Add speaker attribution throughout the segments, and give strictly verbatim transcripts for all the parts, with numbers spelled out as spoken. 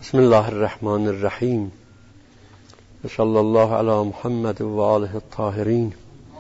Speaker 1: بسم الله الرحمن الرحیم صلی الله علی محمد و آله الطاهرین.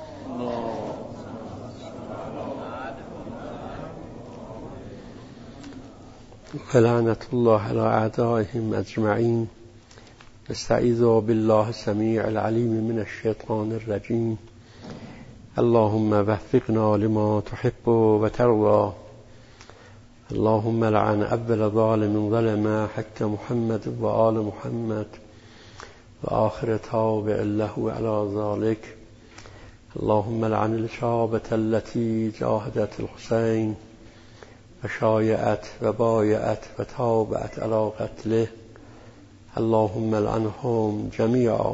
Speaker 1: لعنت الله علی اعدائهم اجمعین. استعیذ بالله السمیع العلیم من الشیطان الرجیم. اللهم وفقنا لما تحب و ترضى. اللهم لعن اول ظالم ظلم حق محمد و آل محمد و آخر تابع له على ذلك. اللهم لعن الشابة التي جاهدت الحسين و شایعت و بایعت و تابعت على قتله. اللهم لعنهم جميعا.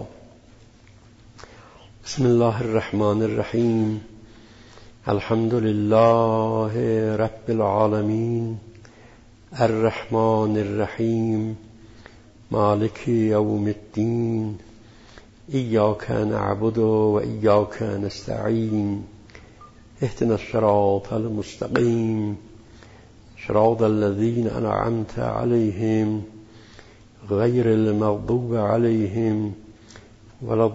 Speaker 1: بسم الله الرحمن الرحیم. الحمد لله رب العالمين الرحمن الرحيم مالك يوم الدين إياك نعبد وإياك نستعين اهدنا الصراط المستقيم صراط الذين أنعمت عليهم غير المغضوب عليهم ولا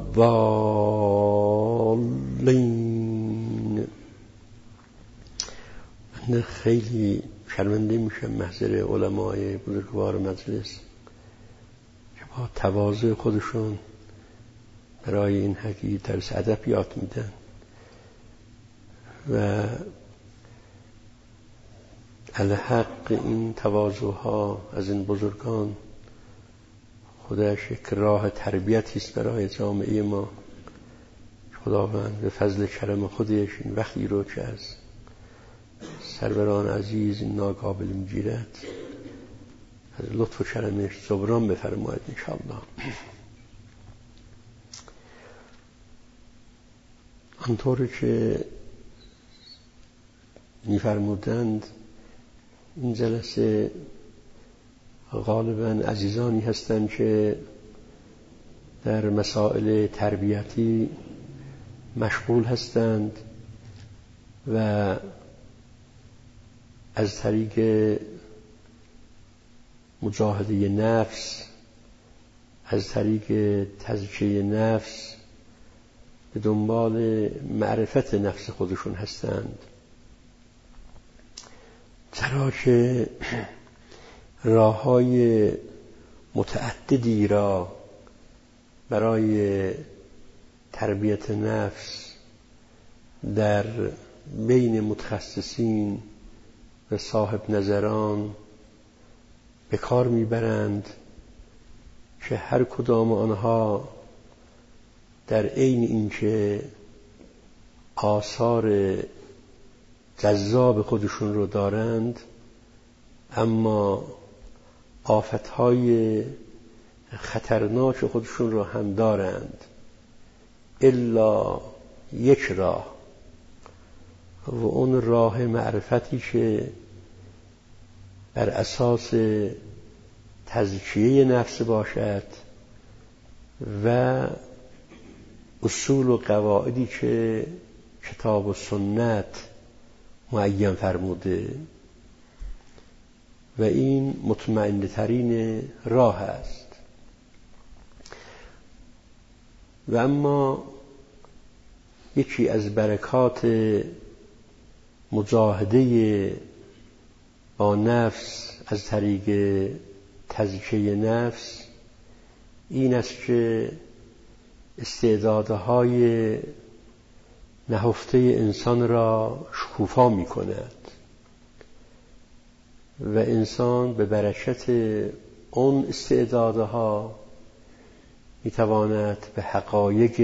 Speaker 1: الضالين. من خیلی شرمنده میشم محضر علمای بزرگوار مجلس که با تواضع خودشون برای این حقی درس ادب یاد میدن و الحق این تواضعها از این بزرگان خودش یک راه تربیتی است برای جامعه ما. خداوند به فضل کرم خودش این وقتی رو که از سروران عزیز این ناقابل میگیرد از لطف و کرمش جبران بفرماید انشاءالله. آنطور که میفرمودند این جلسه غالبا عزیزانی هستند که در مسائل تربیتی مشغول هستند و از طریق مجاهده نفس، از طریق تزکیه نفس به دنبال معرفت نفس خودشون هستند، چرا که راه‌های متعددی را برای تربیت نفس در بین متخصصین و صاحب نظران به کار میبرند که هر کدام آنها در عین اینکه آثار جذاب خودشون رو دارند اما آفتهای خطرناک خودشون رو هم دارند، الا یک راه و اون راه معرفتی که بر اساس تزکیه نفس باشد و اصول و قواعدی که کتاب و سنت معین فرموده و این مطمئن ترین راه است. و اما یکی از برکات مجاهده با نفس از طریق تزکیه نفس این است که استعدادهای نهفته انسان را شکوفا می کند و انسان به برکت اون استعدادها می تواند به حقایق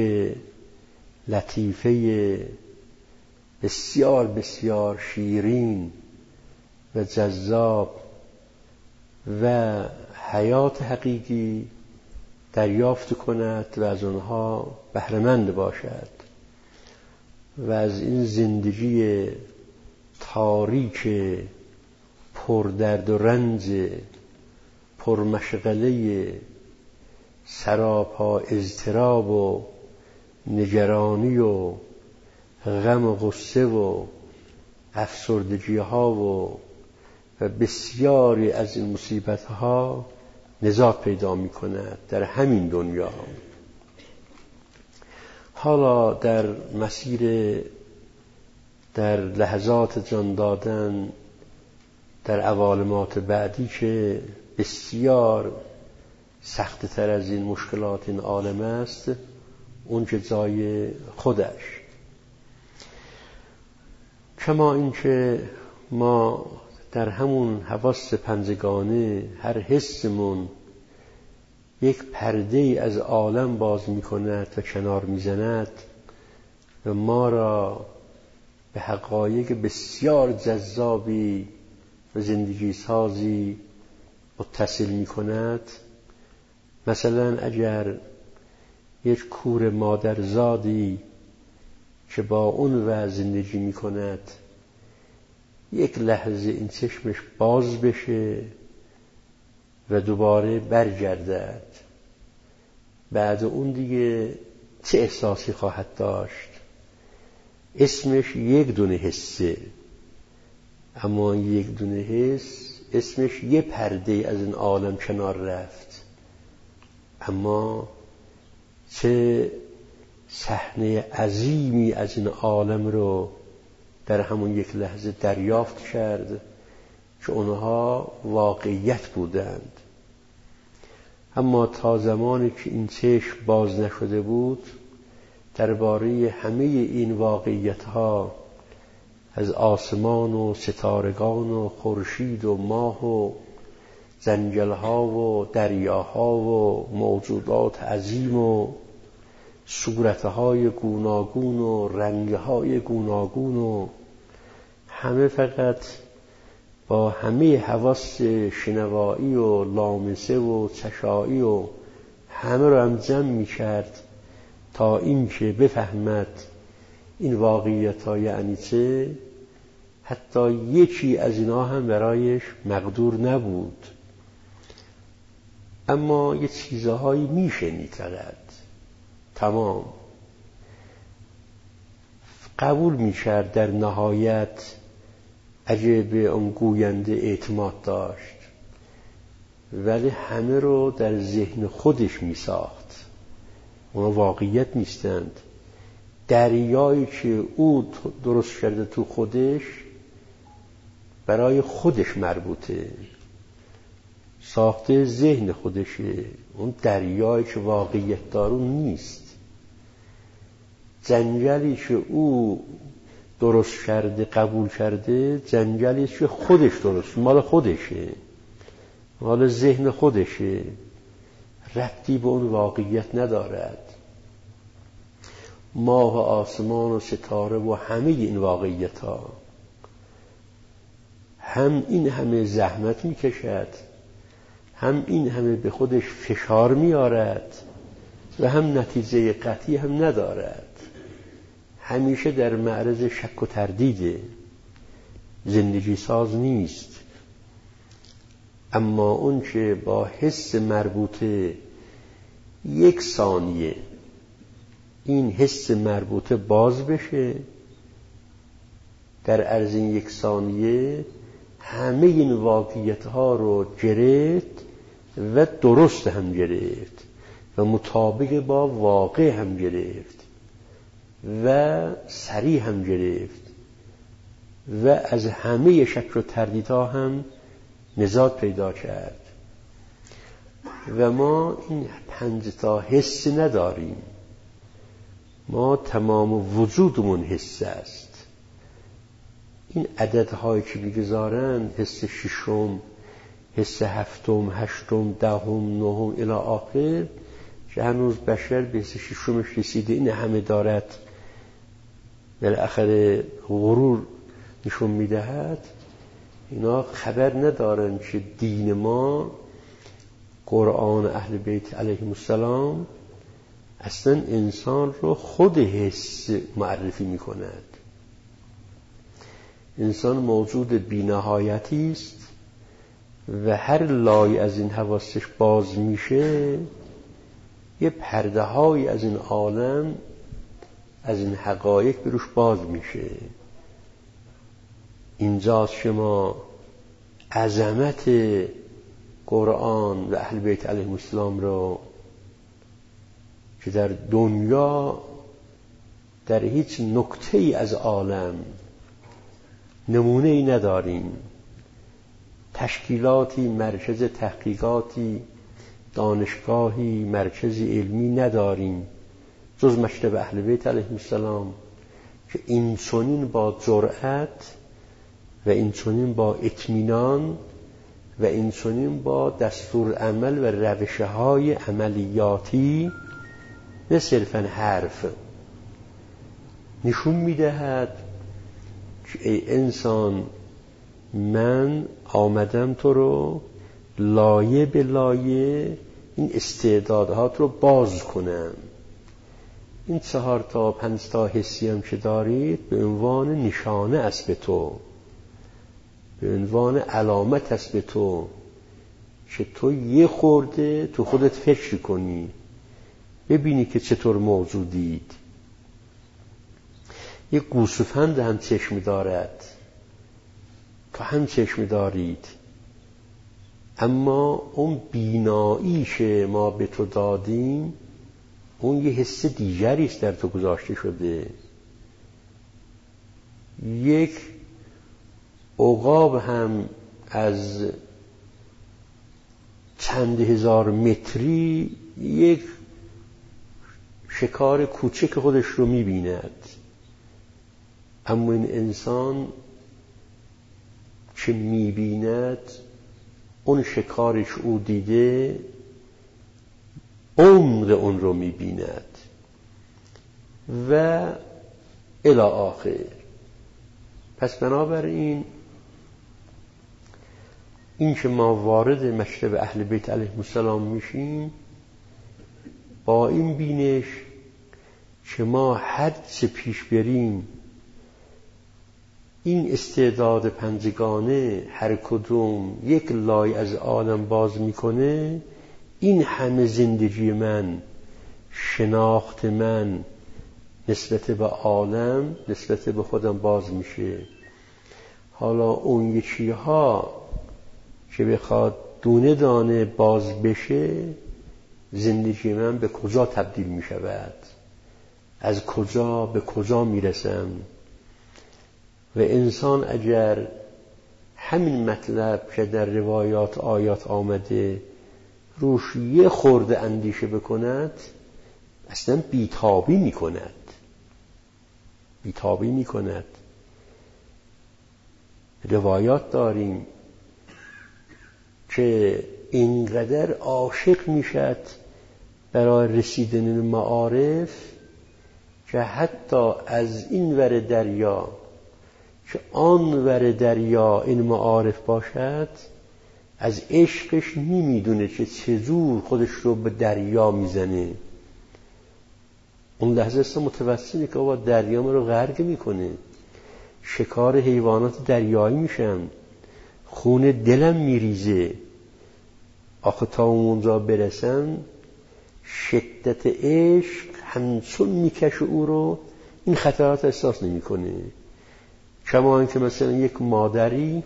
Speaker 1: لطیفه بسیار بسیار شیرین و جذاب و حیات حقیقی دریافت کند و از آنها بهره‌مند باشد و از این زندگی تاریک پر درد و رنج پر مشغله سراپا اضطراب و نگرانی و غم و غصه و افسردگی ها و و بسیاری از این مصیبت ها نزاع پیدا می کند در همین دنیا. حالا در مسیر، در لحظات جان دادن، در عوالمات بعدی که بسیار سخت تر از این مشکلات این عالم است، اون که جای خودش. کما اینکه ما در همون حواس پنجگانه هر حسمون یک پرده از عالم باز می کند و کنار می زند و ما را به حقایق بسیار جذابی و زندگی سازی متصل می کند. مثلا اگر یک کور مادرزادی که با اون وضع زندگی می کند یک لحظه این چشمش باز بشه و دوباره برگردد، بعد اون دیگه چه احساسی خواهد داشت؟ اسمش یک دونه حسه، اما یک دونه حس اسمش یه پرده از این عالم کنار رفت، اما چه صحنه عظیمی از این عالم رو در همون یک لحظه دریافت کرد که اونها واقعیت بودند. اما تا زمانی که این چشم باز نشده بود درباره همه این واقعیت ها از آسمان و ستارگان و خورشید و ماه و زنجل ها و دریاها و موجودات عظیم و صورتهای گوناگون و رنگهای گوناگون و همه فقط با همه حواس شنوایی و لامسه و چشایی و همه رو هم جمع می کرد تا این که بفهمد این واقعیت ها یعنی چه. حتی یکی از اینا هم برایش مقدور نبود، اما یه چیزهایی می شنید فقط، تمام قبول می کرد. در نهایت اگه به اون گوینده اعتماد داشت، ولی همه رو در ذهن خودش می ساخت. اونا واقعیت نیستند. دریایی که او درست کرده تو خودش برای خودش مربوطه، ساخته ذهن خودشه. اون دریایی که واقعیت دارون نیست. جنگلی که او درست کرده قبول کرده جنگلی که خودش درست، مال خودشه، مال ذهن خودشه، ربطی به اون واقعیت ندارد. ماه و آسمان و ستاره و همه این واقعیت ها هم این همه زحمت میکشد، هم این همه به خودش فشار میارد و هم نتیجه قطعی هم ندارد. همیشه در معرض شک و تردیده، زندگی ساز نیست. اما اون که با حس مربوطه یک ثانیه این حس مربوطه باز بشه، در عرض این یک ثانیه همه این واقعیت ها رو گرفت و درست هم گرفت و مطابق با واقع هم گرفت و صریح هم گرفت و از همه شک و تردیدها هم نجات پیدا کرد. و ما این پنج تا حس نداریم، ما تمام وجودمون حس است. این عددهایی که میگذارن، حس ششم، حس هفتم، هشتم، دهم، نهم الی آخر، که هنوز بشر به حس ششمش رسیده، این همه دارد بالاخره غرور نشون میدهد. اینا خبر ندارن که دین ما، قرآن اهل بیت علیهم السلام، اصلا انسان رو خود حس معرفی میکند. انسان موجود بی‌نهایتی است و هر لای از این حواسش باز میشه یه پرده های از این عالم، از این حقایق بروش باز میشه. اینجاست شما عظمت قرآن و اهل بیت علیهم السلام رو که در دنیا در هیچ نکته‌ای از عالم نمونه‌ای نداریم، تشکیلاتی، مرکز تحقیقاتی، دانشگاهی، مرکزی علمی نداریم جز مکتب اهل بیت علیهم السلام که این چنین با جرأت و این چنین با اطمینان و این چنین با دستور عمل و روش‌های عملیاتی نه صرفاً حرف نشون می‌دهد که ای انسان، من آمدم تو رو لایه به لایه این استعدادات رو باز کنم. این چهار تا پنج تا حسی هم که دارید به عنوان نشانه است به تو، به عنوان علامت است به تو که تو یه خورده تو خودت فکر کنی، ببینی که چطور موجودید. یه گوسفند هم چشم دارد، تو هم چشم دارید، اما اون بیناییش ما به تو دادیم اون یه حس دیگری است در تو گذاشته شده. یک عقاب هم از چند هزار متری یک شکار کوچک خودش رو می‌بیند، اما این انسان که می‌بیند اون شکارش او دیده عمق اون رو می‌بیند و الی آخر. پس بنابراین این که ما وارد مکتب اهل بیت علیهم السلام میشیم با این بینش که ما هر چه پیش بریم این استعداد پنجگانه هر کدوم یک لایه از عالم باز میکنه، این همه زندگی من، شناخت من نسبت به عالم، نسبت به خودم باز میشه. حالا اون یکی ها که بخواد دونه دانه باز بشه، زندگی من به کجا تبدیل میشود، از کجا به کجا میرسم. و انسان اگر همین مطلب که در روایات آیات آمده روش یه خورده اندیشه بکند، اصلا بیتابی میکند بیتابی میکند. روایات داریم که اینقدر عاشق میشد برای رسیدن معارف که حتی از این ور دریا که آن ور دریا این معارف باشد از عشقش نمیدونه که چجور خودش رو به دریا میزنه. اون لحظه است متوسلی که با دریا ما رو غرق میکنه، شکار حیوانات دریایی میشم، خون دلم میریزه. آخه تا اونجا برسم شدت عشق همچون میکشه او رو، این خطرات احساس نمیکنه. کما اینکه مثلا یک مادری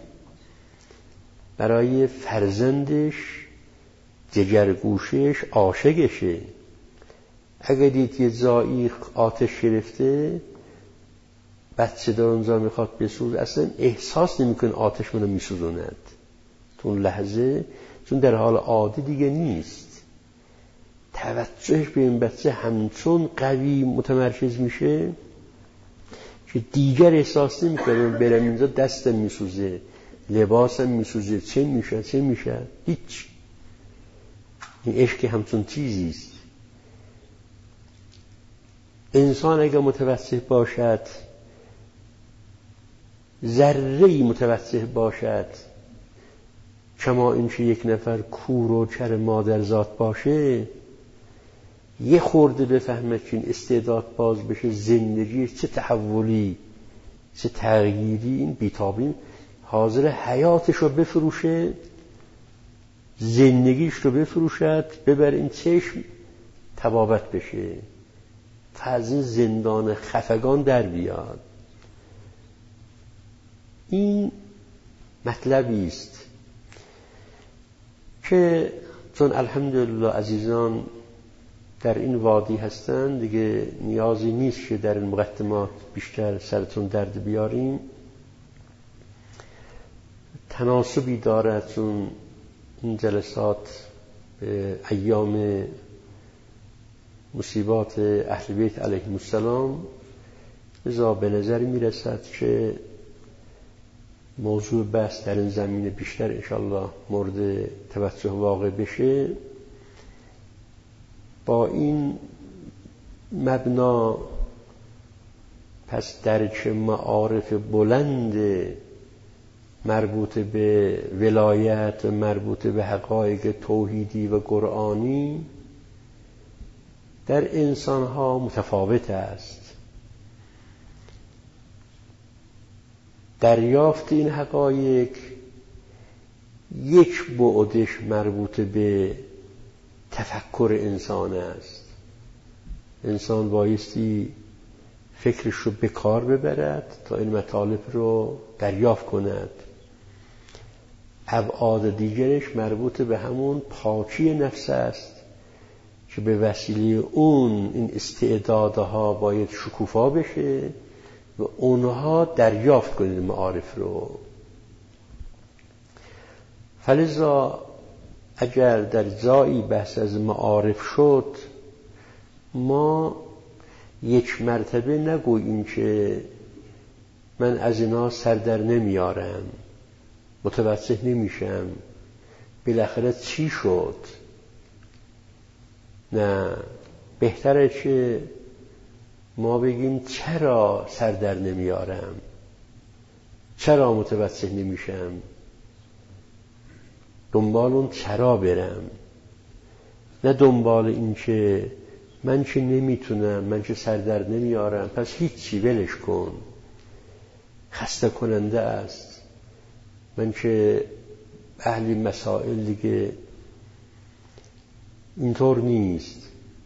Speaker 1: برای فرزندش جگرگوشش عاشقشه، اگه دید یه جایی آتش گرفته بچه در اونجا میخواد بسوز، اصلا احساس نمیکنه آتش منو میسوزوند تو اون لحظه، چون در حال عادی دیگه نیست. توجهش به این بچه همچون قوی متمرکز میشه که دیگر احساس نمیکنه برم اینجا دستم میسوزه، لباسم میسوزه، چه میشه چه میشه هیچ. این عشق همچون چیزی است. انسان اگر متوسط باشد، ذره‌ای متوسط باشد، کما اینکه یک نفر کور و کر مادرزاد باشه، یه خورده بفهمه که این استعداد باز بشه، زندگی چه تحولی چه تغییری، این بیتابی حاضر حیاتش رو بفروشه، زندگیش رو بفروشد، ببر این چشم تبابت بشه، از این زندان خفگان در بیاد. این مطلبی است که چون الحمدلله عزیزان در این وادی هستند دیگه نیازی نیست که در این مقدمات بیشتر سرتون درد بیاریم. تناسبی دارد چون این جلسات به ایام مصیبات اهل بیت علیهم السلام، لذا به نظر میرسد که موضوع بحث در این زمینه بیشتر انشاءالله مورد توجه واقع بشه. با این مبنا پس درک معارف بلند مربوط به ولایت، مربوط به حقایق توحیدی و قرآنی در انسانها متفاوت است. دریافت این حقایق یک بعدش مربوط به تفکر انسان است. انسان بایستی فکرش رو به کار ببرد تا این مطالب رو دریافت کند. ابعاد دیگرش مربوط به همون پاکی نفس است که به وسیله اون این استعدادها باید شکوفا بشه و اونها دریافت کنید معارف رو. فلذا اگر در جایی بحث از معارف شد، ما یک مرتبه نگوییم که من از اینا سر در نمیارم، متوجه نمیشم، بالاخره چی شد. نه، بهتره که ما بگیم چرا سر در نمیارم، چرا متوجه نمیشم، دنبال اون چرا برم، نه دنبال این که من که نمیتونم، من که سر در نمیارم پس هیچی ولش کن، خسته کننده است، من که اهل مسائل دیگه. اینطور نیست.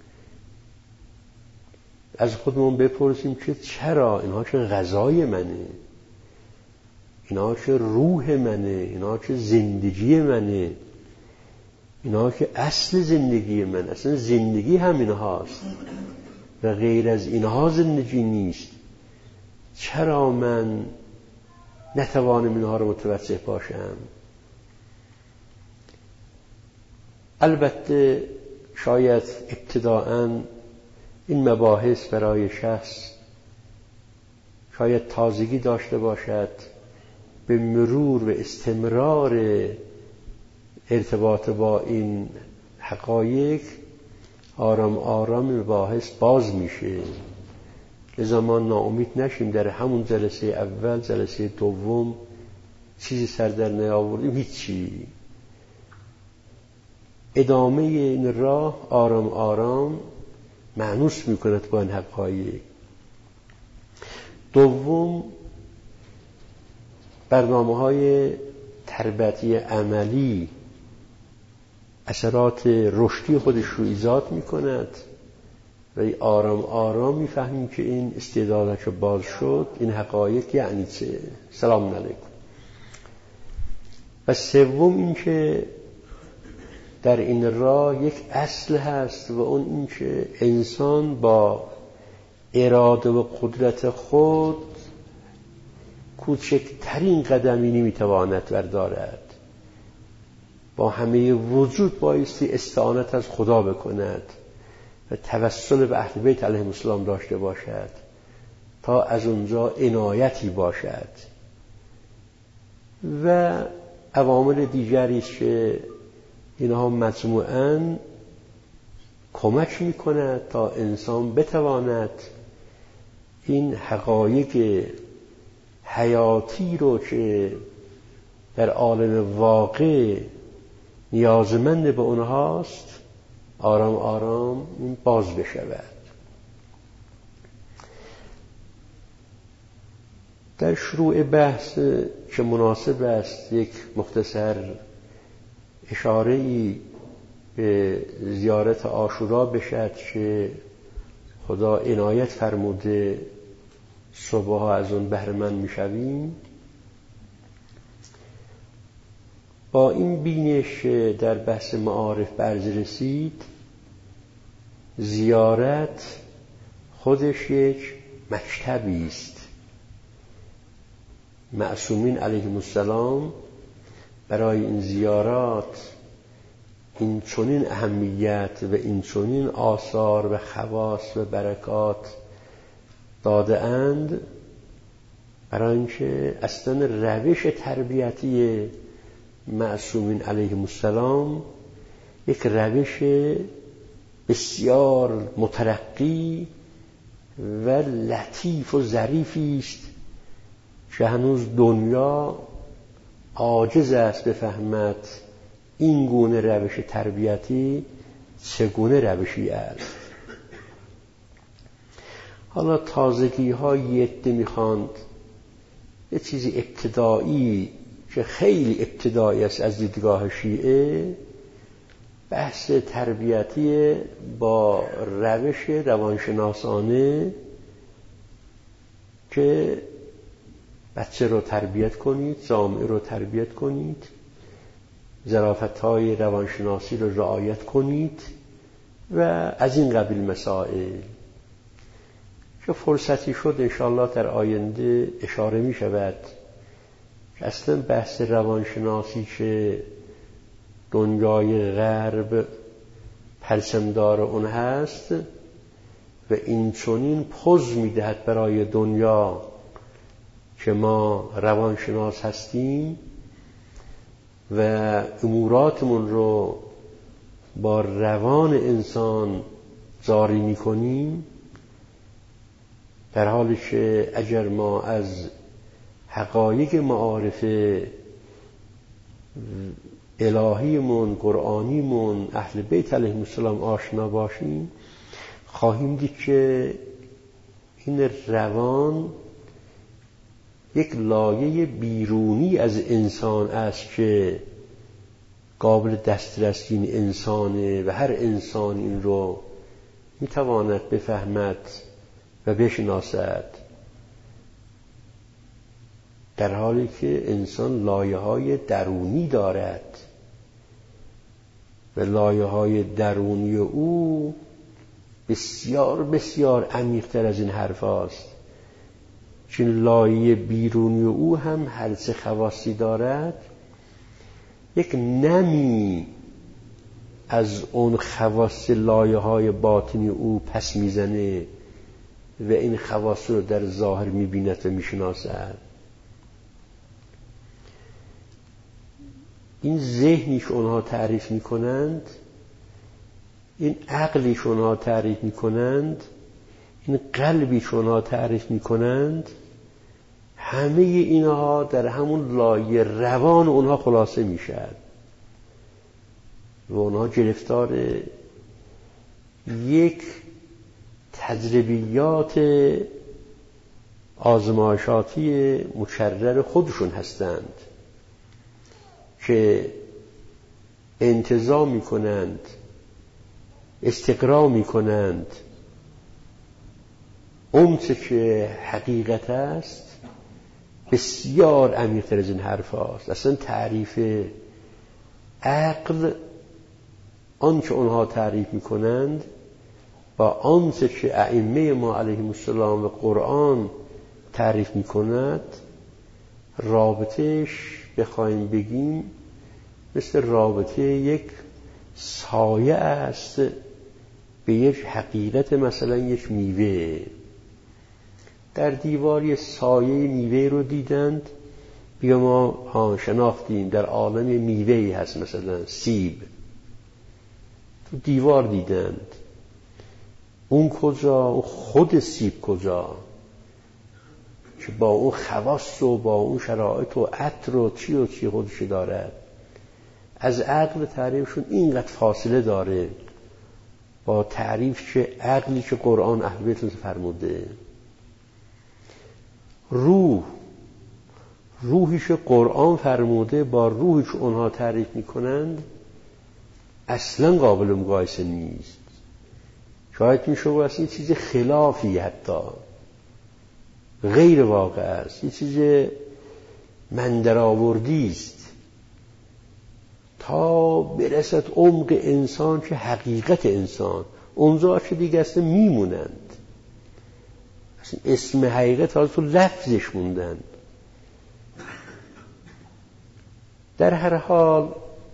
Speaker 1: از خودمون بپرسیم که چرا، اینها که غذای منه، اینا که روح منه، اینا که زندگی منه، اینا که اصل زندگی من، اصلا زندگی هم اینهاست و غیر از اینها زندگی نیست. چرا من نتوانم اینها رو متوجه باشم؟ البته شاید ابتداءً این مباحث برای شخص شاید تازگی داشته باشد، به مرور و استمرار ارتباط با این حقایق آرام آرام مباحث باز میشه. لذا ما ناامید نشیم در همون جلسه اول، جلسه دوم چیزی سر در نیاوردیم، هیچی. ادامه این راه آرام آرام مانوس میکند با این حقایق. دوم، برنامه‌های تربیتی عملی اثرات رشدی خودش رو ایجاد میکند و آرام آرام میفهمیم که این استعدادها که باز شد، این حقایق یعنی چه. سلام علیکم. و سوم این که در این راه یک اصل هست و اون این که انسان با اراده و قدرت خود کوچکترین قدمی نمیتواند بردارد. با همه وجود بایستی استعانت از خدا بکند و توسل به اهل بیت علیهم السلام داشته باشد تا از اونجا عنایتی باشد. و عوامل دیگری است که اینها مجموعاً کمک میکند تا انسان بتواند این حقایق حیاتی رو که در عالم واقع نیازمند به اونهاست آرام آرام باز بشود. در شروع بحث که مناسب است یک مختصر اشاره‌ای به زیارت عاشورا بشد که خدا عنایت فرموده صبحها از اون بهره مند میشویم. با این بینش در بحث معارف برز رسید زیارت خودش یک مکتبی است. معصومین علیهم السلام برای این زیارات این چنین اهمیت و این چنین آثار و خواص و برکات داده اند، برای اینکه اصلا روش تربیتی معصومین علیهم السلام یک روش بسیار مترقی و لطیف و ظریفی است که هنوز دنیا عاجز است بفهمد این گونه روش تربیتی چگونه روشی است. حالا تازگی ها یده میخواند یه چیزی ابتدایی که خیلی ابتدایی است از دیدگاه شیعه، بحث تربیتی با روش روانشناسانه که بچه رو تربیت کنید، جامعه رو تربیت کنید، ظرافت‌های روانشناسی رو رعایت کنید و از این قبیل مسائل که فرصتی شد انشاءالله در آینده اشاره می شود که اصلا بحث روانشناسی که دنیای غرب پرچمدار اون هست و این چنین پوز می دهد برای دنیا که ما روانشناس هستیم و اموراتمون رو با روان انسان جاری می کنیم، در حالی که اگر ما از حقایق معارف الهیمون، قرآنیمون، اهل بیت علیهم السلام آشنا باشیم، خواهیم دید که این روان یک لایه بیرونی از انسان است که قابل دسترسی این انسانه و هر انسان این رو میتواند بفهمد و بشناسد، در حالی که انسان لایه های درونی دارد و لایه های درونی او بسیار بسیار عمیق‌تر از این حرف هاست. چون لایه بیرونی او هم هر چه خواصی دارد یک نمی از اون خواص لایه های باطنی او پس میزنه و این خواص رو در ظاهر میبیند و میشناسد. این ذهنی که اونها تعریف میکنند، این عقلی که اونها تعریف میکنند، این قلبی که اونها تعریف میکنند، همه اینها در همون لایه روان اونها خلاصه میشد و اونها گرفتار یک تجربیات آزمایشاتی مکرر خودشون هستند که انتزاع میکنند، استقرا میکنند اون چه که حقیقت است بسیار عمیق‌تر از این حرف هاست. اصلا تعریف عقل، آن که اونها تعریف میکنند با آن چه که ائمه ما علیهم السلام و قرآن تعریف میکند، رابطش بخوایم بگیم مثل رابطه یک سایه است به یک حقیقت، مثلا یک میوه. در دیواری سایه میوه رو دیدند، بیا ما ها شناختیم در عالم میوهی هست، مثلا سیب تو دیوار دیدند، اون کجا؟ اون خود سیب کجا که با اون خواص و با اون شرایط و عطر و چی و چی خودش دارد. از عقل تعریفشون اینقدر فاصله داره با تعریف که عقلی که قرآن اهل بیت فرموده. روح، روحی که قرآن فرموده با روحی که اونها تعریف میکنند اصلا قابل مقایسه نیست. شاید میشه واسه این چیز خلافی، حتی غیر واقع است، این چیز من در آوردی است. تا برسد عمق انسان که حقیقت انسان، اونجا چه دیگه اصلا میمونند، اصلا اسم حقیقت حالا تو لفظش موندن. در هر حال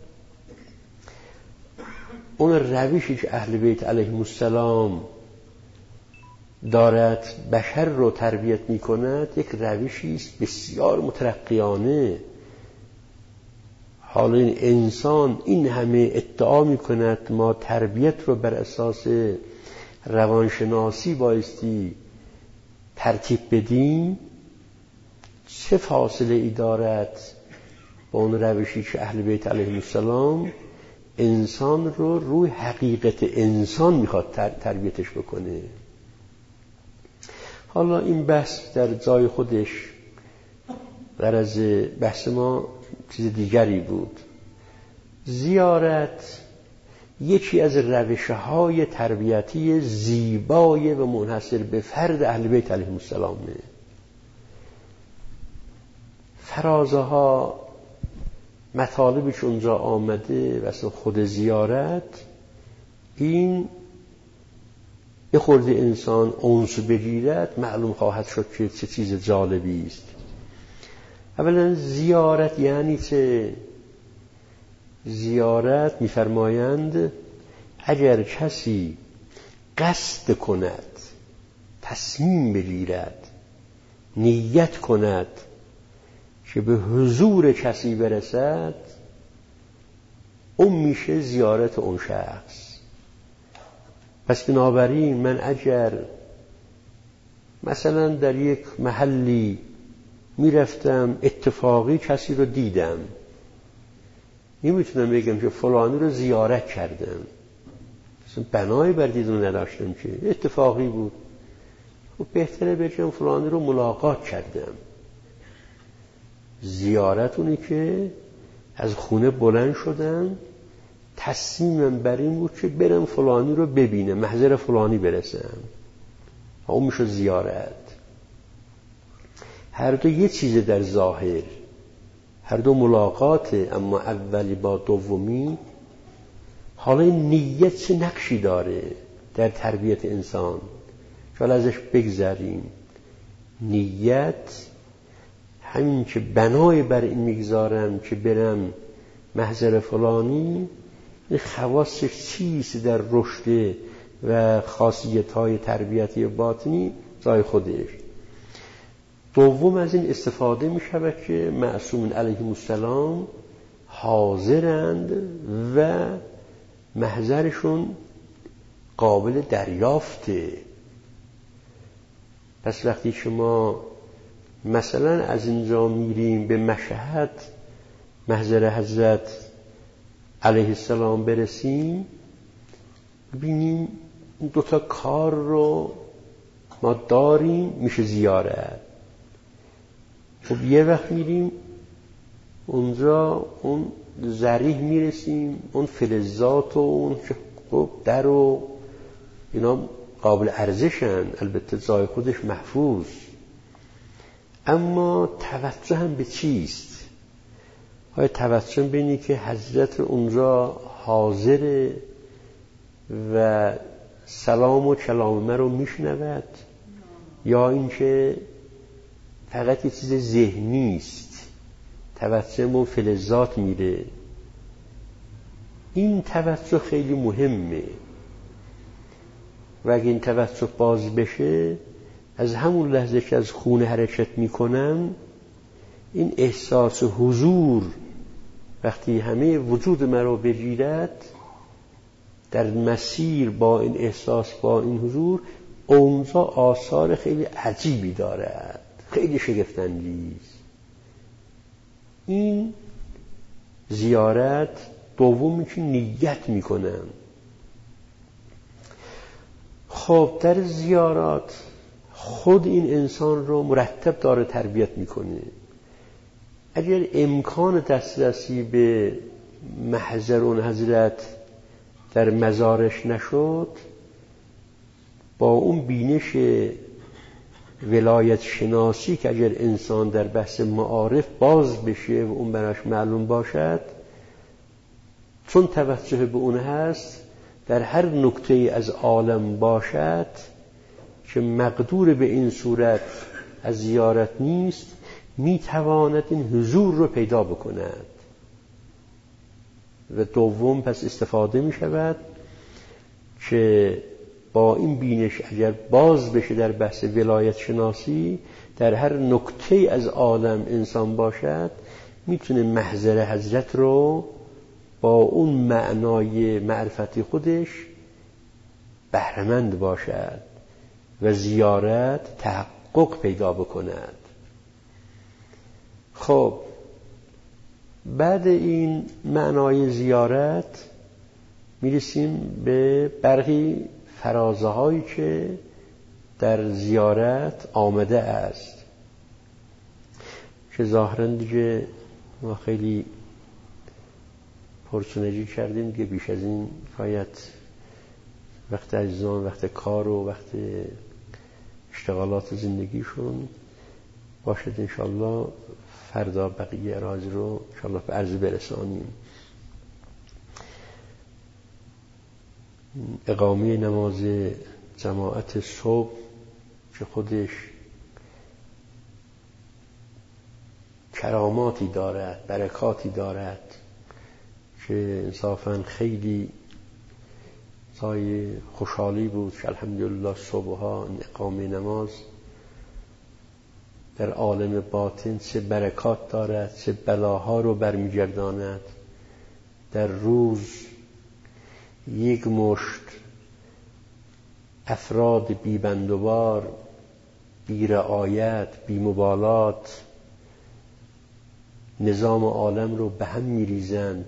Speaker 1: اون روشی که اهل بیت علیهم السلام دارد بشر رو تربیت می کند یک روشی است بسیار مترقیانه. حالا این انسان این همه ادعا می کند ما تربیت رو بر اساس روانشناسی بایستی ترتیب بدیم، چه فاصله ای دارد با اون روشی که اهل بیت علیهم السلام انسان رو روی حقیقت انسان میخواد تر تربیتش بکنه. حالا این بحث در جای خودش، غرض بحث ما چیز دیگری بود. زیارت یکی از روش‌های تربیتی زیبای و منحصر به فرد اهل بیت علیهم السلامه. فرازها مطالبی که اونجا آمده و اصلا خود زیارت این یه خورده انسان اونس بگیرد معلوم خواهد شد که چه چیز جالبی است. اولا زیارت یعنی چه؟ زیارت می‌فرمایند اگر کسی قصد کند، تصمیم بگیرد، نیت کند که به حضور کسی برسد، اون میشه زیارت اون شخص. پس بنابراین من اگر مثلا در یک محلی میرفتم اتفاقی کسی رو دیدم، نمیتونم بگم که فلانی رو زیارت کردم، مثلا بنای بر دیدن نداشتم که اتفاقی بود. خب بهتره بگم فلانی رو ملاقات کردم. زیارت اونی که از خونه بلند شدم، تصمیمم بر این بود که برم فلانی رو ببینم، محضر فلانی برسم، اون میشه زیارت. هر دو یه چیز در ظاهر، هر دو ملاقاته، اما اولی با دومی. حالا این نیت چه نقشی داره در تربیت انسان؟ حالا ازش بگذریم. نیت همین که بنای بر این میگذارم که برم محضر فلانی، این خواستش چیست در رشد و خاصیت‌های تربیتی باطنی جای خودش. دوم از این استفاده می شود که معصومین علیهم السلام حاضرند و محضرشون قابل دریافته. پس وقتی شما مثلا از اینجا میریم به مشهد محضر حضرت علیه السلام برسیم، ببینیم این دوتا کار رو ما داریم، میشه زیارت. خب یه وقت میریم اونجا اون ذریح میرسیم، اون فلزات و اون خب در و اینا قابل ارزشن، البته جای خودش محفوظ، اما توجه هم به چیست؟ های توجه به اینی که حضرت اونجا حاضر و سلام و کلام من رو میشنود، یا اینکه فقط یه چیز ذهنی است، توجه و فلزات میره. این توجه خیلی مهمه و اگه این توجه باز بشه، از همون لحظه که از خونه حرکت میکنم، این احساس حضور وقتی همه وجود من رو بگیرد، در مسیر با این احساس، با این حضور، اونجا آثار خیلی عجیبی دارد، خیلی شگفت‌انگیز. این زیارت دومی که نیت میکنم. خب در زیارات خود این انسان رو مرتب داره تربیت میکنه. اگر امکان دسترسی به محضر اون حضرت در مزارش نشد، با اون بینش ولایت شناسی که اگر انسان در بحث معارف باز بشه و اون براش معلوم باشد، چون توجه به اون هست در هر نکته از عالم باشد که مقدور به این صورت از زیارت نیست، میتواند این حضور رو پیدا بکند. و دوم پس استفاده می شود که با این بینش اگر باز بشه در بحث ولایت شناسی، در هر نکته از عالم انسان باشد میتونه محضر حضرت رو با اون معنای معرفتی خودش بهره‌مند باشد و زیارت تحقق پیدا بکند. خب بعد این معنای زیارت میرسیم به برخی فرازه هایی که در زیارت آمده است که ظاهراً دیگه ما خیلی پرسنجی کردیم که بیش از این باید وقت عزیزان، وقت کار و وقت اشتغالات زندگیشون باشد. انشالله فردا بقیه اراضی رو انشالله به عرض برسانیم. اقامه نماز جماعت صبح که خودش کراماتی دارد، برکاتی دارد که انصافاً خیلی سایه خوشحالی بود که الحمدلله صبحها این اقامه نماز در عالم باطن چه برکات دارد، چه بلاها رو برمیگرداند. در روز یک مشت افراد بی بندوبار، بی رعایت، بی مبالات نظام عالم رو به هم میریزند،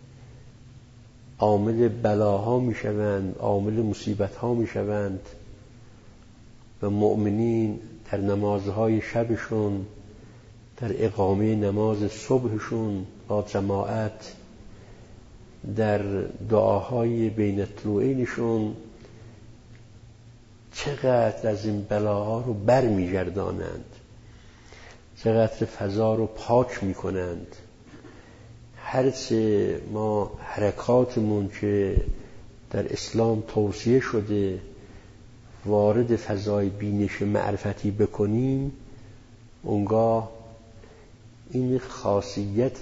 Speaker 1: عامل بلاها میشوند، عامل مصیبتها میشوند و مؤمنین در نمازهای شبشون، در اقامه نماز صبحشون با جماعت، در دعاهای بین الطلوعینشون چقدر از این بلاها رو بر میگردانند، چقدر فضا رو پاک میکنند. هرچه ما حرکاتمون که در اسلام توصیه شده وارد فضای بینش معرفتی بکنیم، اونگاه این خاصیت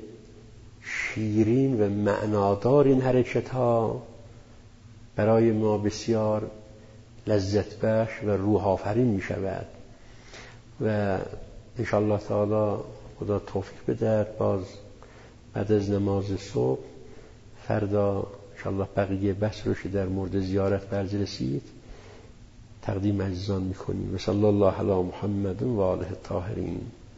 Speaker 1: شیرین و معنادار این حرکت ها برای ما بسیار لذت بخش و روح آفرین می شود. و انشاءالله تعالی خدا توفیق بده باز بعد از نماز صبح فردا انشاءالله بقیه بحث رو که در مورد زیارت برز رسید تقدیم عزیزان میکنیم. و صلی الله علی محمد و آله الطاهرین.